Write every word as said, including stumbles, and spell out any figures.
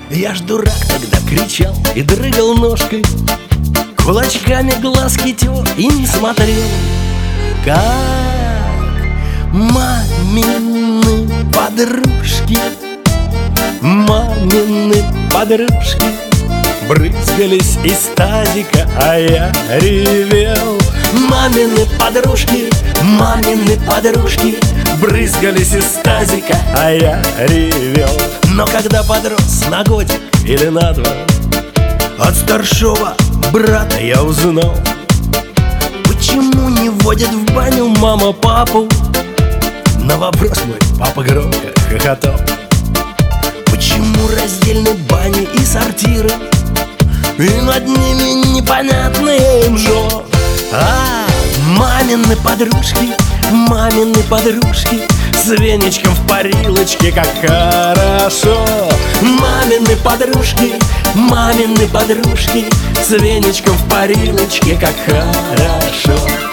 Я ж дурак тогда кричал и дрыгал ножкой, кулачками глазки тер и не смотрел, как мамины подружки, мамины подружки брызгались из тазика, а я ревел. Мамины подружки, мамины подружки брызгались из тазика, а я ревел. Но когда подрос на годик или на два, от старшего брата я узнал, почему не водят в баню мама папу. На вопрос мой папа громко хохотал. Почему раздельны бани и сортиры, и над ними непонятные мжо? А мамины подружки, мамины подружки с веничком в парилочке, как хорошо. Мамины подружки, мамины подружки с веничком в парилочке, как хорошо.